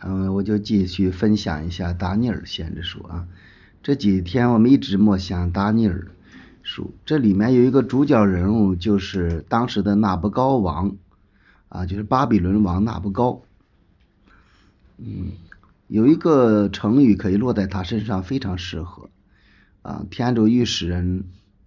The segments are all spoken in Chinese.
我就继续分享一下达尼尔先知书啊。这几天我们一直默想达尼尔书，这里面有一个主角人物，就是当时的纳布高王啊，就是巴比伦王纳布高。有一个成语可以落在他身上，非常适合啊。天主欲使人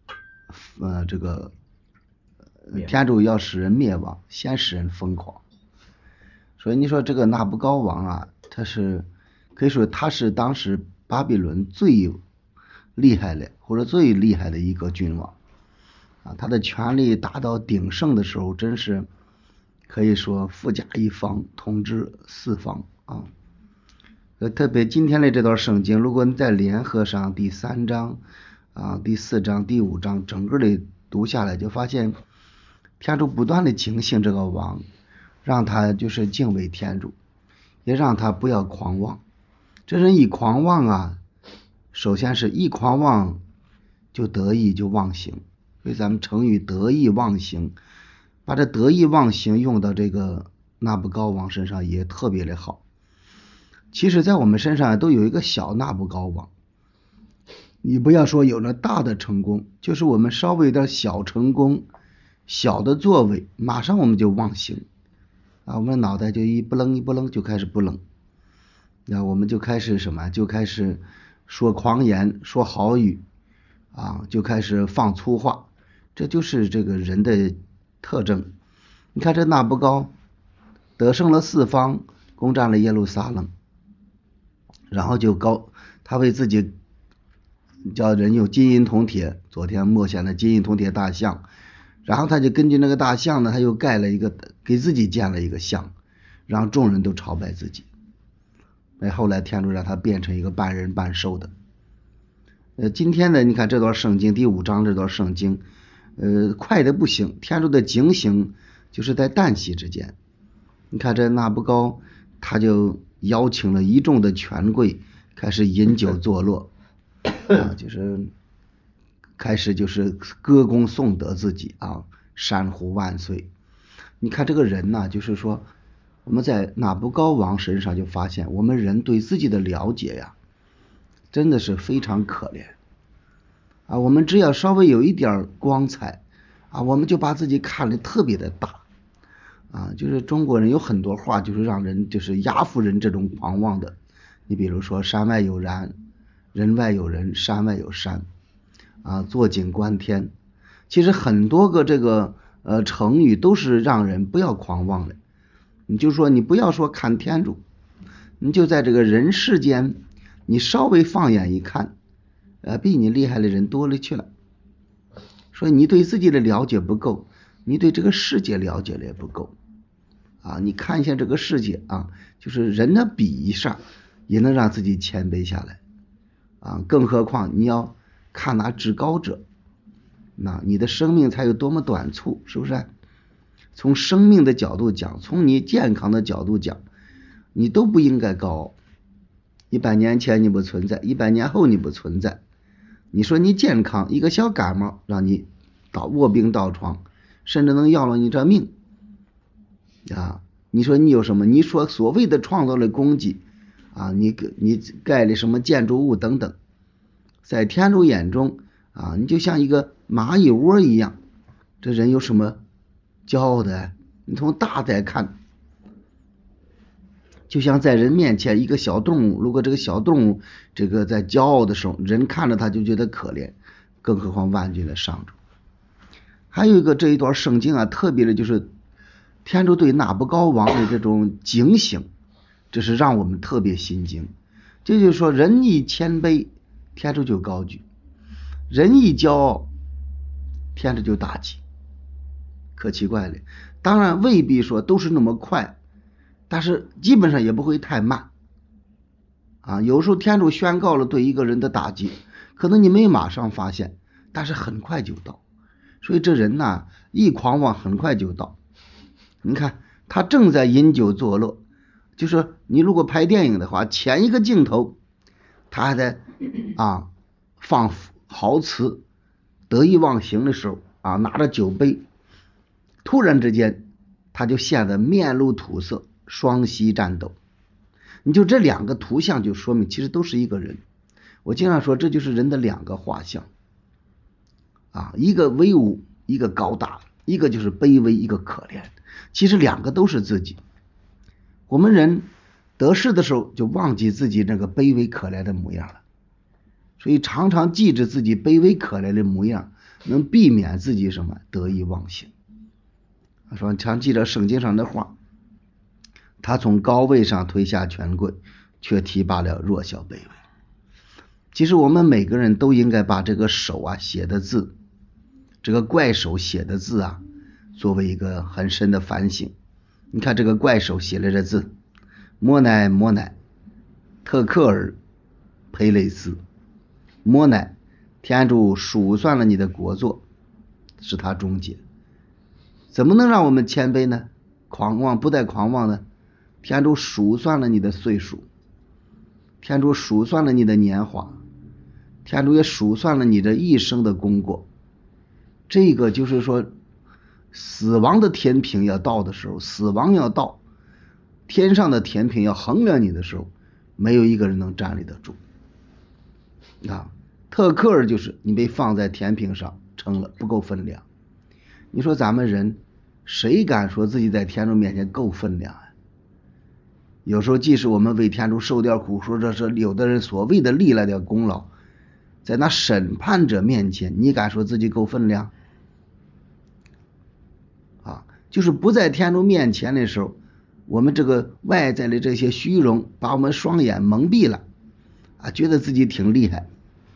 天主要使人灭亡，先使人疯狂。所以你说这个纳布高王啊，他是可以说他是当时巴比伦最厉害的或者最厉害的一个君王啊，他的权力达到鼎盛的时候，真是可以说富甲一方，统治四方啊。特别今天的这段圣经，如果你再联合上第3章啊、第4章、第5章，整个的读下来，就发现天主不断的警醒这个王，让他就是敬畏天主，也让他不要狂妄。这人一狂妄啊，首先是一狂妄就得意就忘形，所以咱们成语得意忘形，把这得意忘形用到这个纳布高王身上也特别的好。其实在我们身上都有一个小纳布高王，你不要说有了大的成功，就是我们稍微有点小成功、小的作为，马上我们就忘形啊，我们脑袋就一不愣就开始不愣，那我们就开始什么？就开始说狂言、说豪语啊，就开始放粗话，这就是这个人的特征。你看这纳布高得胜了四方，攻占了耶路撒冷，然后他为自己叫人用金银铜铁，昨天默想的金银铜铁大像，然后他就根据那个大像呢，他又给自己建了一个像，让众人都朝拜自己。后来天主让他变成一个半人半兽的。今天呢，你看这段圣经第5章这段圣经，快的不行，天主的警醒就是在旦夕之间。你看这纳布高，他就邀请了一众的权贵，开始饮酒作乐啊，就是开始就是歌功颂德自己啊，山呼万岁。你看这个人呢，就是说我们在纳布高王身上就发现，我们人对自己的了解呀，真的是非常可怜啊。我们只要稍微有一点光彩啊，我们就把自己看得特别的大啊。就是中国人有很多话，就是让人就是压服人这种狂妄的。你比如说山外有人，人外有人，山外有山啊，坐井观天。其实很多个这个成语都是让人不要狂妄的。你就说你不要说看天主，你就在这个人世间，你稍微放眼一看，比你厉害的人多了去了。所以你对自己的了解不够，你对这个世界了解的也不够啊。你看一下这个世界啊，就是人的比一下也能让自己谦卑下来啊，更何况你要看那至高者，那你的生命才有多么短促，是不是？从生命的角度讲，从你健康的角度讲，你都不应该高傲。100年前你不存在，100年后你不存在。你说你健康，一个小感冒让你卧病倒床，甚至能要了你这命啊！你说你有什么？你说所谓的创造的功绩啊，你盖了什么建筑物等等，在天主眼中啊，你就像一个蚂蚁窝一样，这人有什么骄傲的？你从大在看，就像在人面前一个小动物，如果这个小动物这个在骄傲的时候，人看着他就觉得可怜，更何况万军的上主。还有一个这一段圣经啊，特别的就是天主对纳布高王的这种警醒，这是让我们特别心惊。这就是说，人一谦卑，天主就高举；人一骄傲，天主就大起。可奇怪了，当然未必说都是那么快，但是基本上也不会太慢啊。有时候天主宣告了对一个人的打击，可能你没马上发现，但是很快就到。所以这人呢，一狂妄很快就到。你看他正在饮酒作乐，就是你如果拍电影的话，前一个镜头他还在放豪词得意忘形的时候啊，拿着酒杯，突然之间他就显得面露土色，双膝战斗。 你就这两个图像就说明其实都是一个人。我经常说这就是人的两个画像啊，一个威武，一个高大，一个就是卑微，一个可怜，其实两个都是自己。我们人得势的时候就忘记自己那个卑微可怜的模样了，所以常常记着自己卑微可怜的模样，能避免自己什么得意忘形。说常记着圣经上的话，他从高位上推下权贵，却提拔了弱小卑微。其实我们每个人都应该把这个手啊写的字，这个怪手写的字啊，作为一个很深的反省。你看这个怪手写了这字，摩乃摩乃特克尔培雷斯。摩乃，天主数算了你的国祚，使他终结。怎么能让我们谦卑呢？狂妄不带狂妄呢？天主数算了你的岁数，天主数算了你的年华，天主也数算了你这一生的功过。这个就是说，死亡的天平要到的时候，死亡要到，天上的天平要衡量你的时候，没有一个人能站立得住啊。特克尔就是你被放在天平上称了，不够分量。你说咱们人谁敢说自己在天主面前够分量啊？有时候即使我们为天主受点苦，说这是有的人所谓的立了点功劳，在那审判者面前，你敢说自己够分量啊？就是不在天主面前的时候，我们这个外在的这些虚荣把我们双眼蒙蔽了啊，觉得自己挺厉害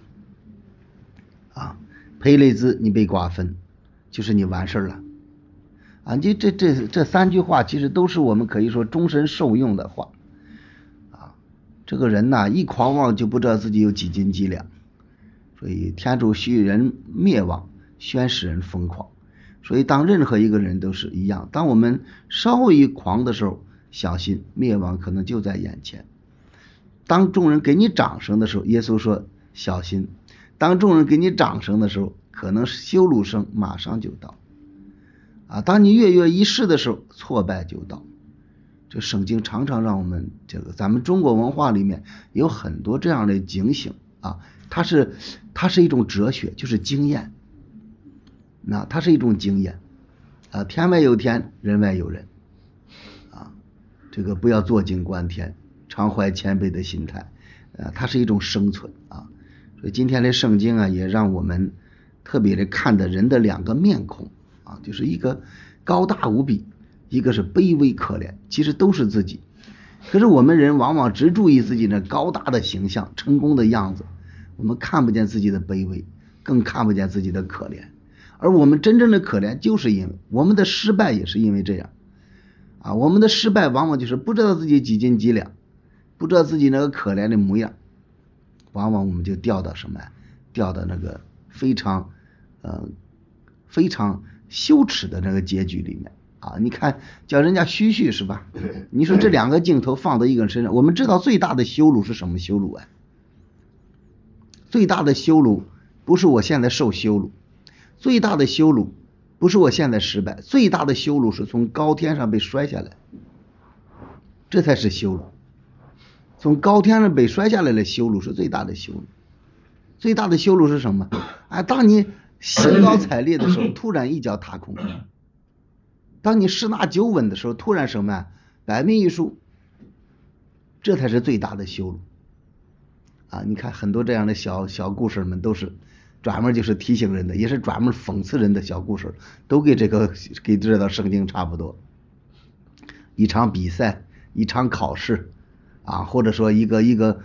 啊。培雷兹你被瓜分，就是你完事了啊。这三句话其实都是我们可以说终身受用的话啊。这个人呐，一狂妄就不知道自己有几斤几两，所以天主许人灭亡，宣使人疯狂。所以当任何一个人都是一样，当我们稍微一狂的时候，小心灭亡可能就在眼前。当众人给你掌声的时候，耶稣说小心，当众人给你掌声的时候，可能羞辱声马上就到啊。当你跃跃欲试的时候，挫败就到。这圣经常常让我们咱们中国文化里面有很多这样的警醒啊，它是一种哲学，就是经验。那它是一种经验啊，天外有天，人外有人啊，这个不要坐井观天，常怀谦卑的心态它是一种生存啊。所以今天的圣经啊，也让我们特别的看的人的两个面孔啊，就是一个高大无比，一个是卑微可怜，其实都是自己。可是我们人往往只注意自己那高大的形象，成功的样子，我们看不见自己的卑微，更看不见自己的可怜。而我们真正的可怜，就是因为我们的失败也是因为这样啊。我们的失败往往就是不知道自己几斤几两，不知道自己那个可怜的模样，往往我们就掉到什么呀？掉到那个非常羞耻的那个结局里面啊。你看叫人家嘘嘘是吧？你说这两个镜头放到一个人身上，我们知道最大的羞辱是什么羞辱啊？最大的羞辱不是我现在受羞辱，最大的羞辱不是我现在失败，最大的羞辱是从高天上被摔下来，这才是羞辱。从高天上被摔下来的羞辱是最大的羞辱。最大的羞辱是什么？当你兴高采烈的时候，突然一脚踏空；当你十拿九稳的时候，突然什么呀？百密一疏，这才是最大的羞辱啊！你看很多这样的小故事们，都是专门就是提醒人的，也是专门讽刺人的小故事，都跟这道圣经差不多。一场比赛，一场考试啊，或者说一个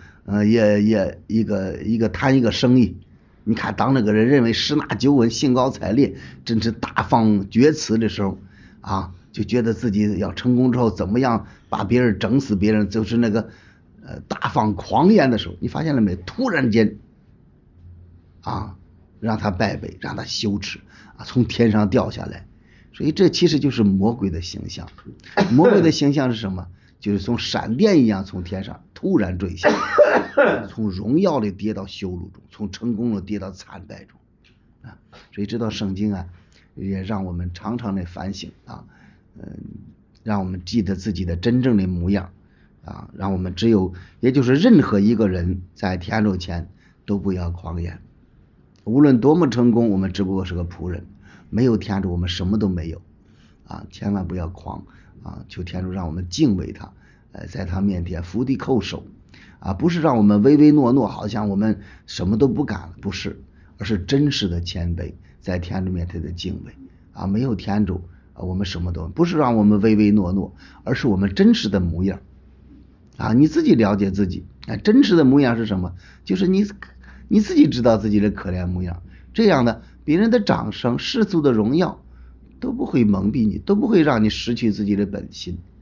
谈一个生意，你看当那个人认为十拿九稳，兴高采烈，真是大放厥词的时候啊，就觉得自己要成功之后怎么样把别人整死别人，就是那个大放狂言的时候，你发现了没？突然间啊，让他败北，让他羞耻啊，从天上掉下来。所以这其实就是魔鬼的形象。魔鬼的形象是什么？就是从闪电一样从天上突然坠下，从荣耀里跌到羞辱中，从成功里跌到惨败中啊。所以这道圣经啊，也让我们常常的反省啊，让我们记得自己的真正的模样让我们也就是任何一个人在天主前都不要狂言。无论多么成功，我们只不过是个仆人，没有天主我们什么都没有千万不要狂求天主让我们敬畏他，在他面前伏地叩首不是让我们唯唯诺诺，好像我们什么都不敢了，不是，而是真实的谦卑，在天主面前的敬畏没有天主我们什么都不是，让我们唯唯诺诺，而是我们真实的模样你自己了解自己真实的模样是什么？就是你自己知道自己的可怜模样，这样的别人的掌声世俗的荣耀都不会蒙蔽你，都不会让你失去自己的本心